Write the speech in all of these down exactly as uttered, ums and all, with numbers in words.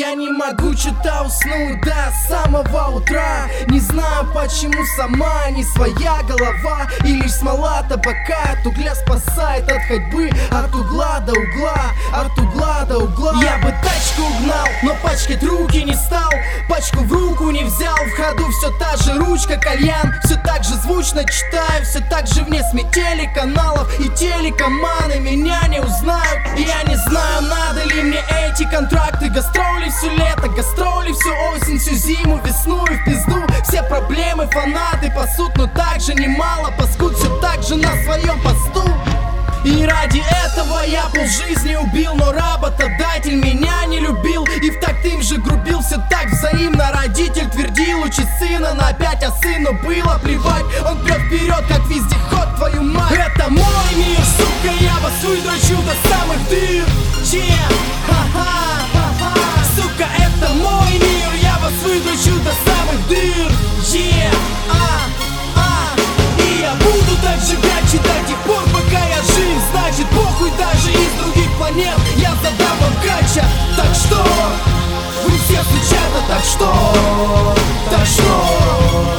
Я не могу что-то уснуть до самого утра. Не знаю почему, сама не своя голова. И лишь смола табака от угля спасает от ходьбы. От угла до угла, от угла до угла. Я бы тачку угнал, но пачкать руки не стал. Пачку в руку не взял, в ходу все та же ручка, кальян. Все так же звучно читаю, все так же вне СМИ, телеканалов и телекоманы меня не узнают. Я не знаю, надо ли мне эти контракты. Гастроли все лето, гастроли всю осень, всю зиму, весну и в пизду. Все проблемы фанаты пасут, но также немало паскуд все так же на своем посту. И ради этого я полжизни убил, но работодатель меня не любил. И в такт им же грубил, все так взаимно. Родитель твердил, учи сына на пять, а сыну было плевать. Он прет вперед, как вездеход, твою мать. Это мой мир, сука, я вас выдрочу до самых дыр. Yeah, ха-ха, ха-ха. Сука, это мой мир, я вас выдрочу до самых дыр. Yeah, а, а. И я буду так же гачить до тех пор, пока я жив. Значит похуй, даже из других планет я задам вам кача. Так что вы все случайно, так что, так что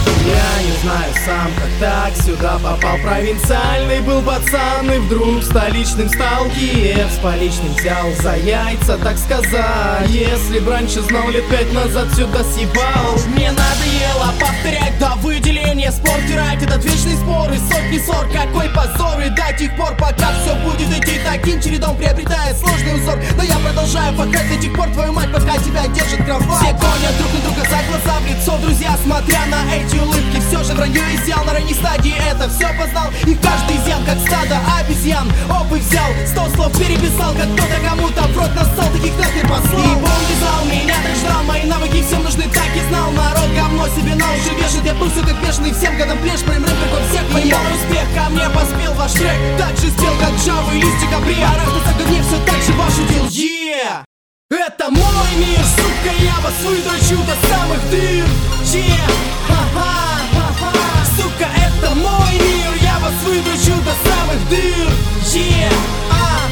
я не знаю сам, как так сюда попал. Провинциальный был пацан и вдруг столичным стал. Киев с поличным взял за яйца, так сказать. Если б раньше знал, лет пять назад сюда съебал. Мне надоело повторять до выделения. Спор терять этот вечный спор и сотни ссор. Какой позор, и до тех пор, пока все будет идти таким чередом, приобретая сложный узор. Но я продолжаю пахать до тех пор, твою мать, пока тебя держит кровать. Все гонят друг на друга за глаза, в лицо, друзья, смотря на эти улыбки. Все же вранье изъял на ранней стадии, это все познал. И каждый изъян, как стадо обезьян. Опыт взял, сто слов переписал, как кто-то кому-то в рот нассал, таких нахер послал. И он вязал, меня так ждал, мои навыки всем нужны, так и знал. Народ говно себе на уши вешает, я был все как бешеный, всем годом плешь, прям рэп, как он всех понимал. Успех ко мне поспел ваш трек, так же спел, как Джава и листик апри. А раз на говне все так же ваш удел, yeah. Это мой мир, сука, я вас выдрочу до самых дыр. Yeah, ха-ха. Сука, это мой мир, я вас выдрочу до самых дыр. Yeah, а,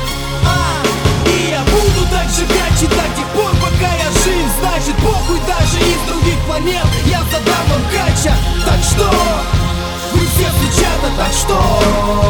а. И я буду так же гачить до тех пор, пока я жив. Значит похуй, даже из других планет я задам вам кача. Так что вы все случайно, так что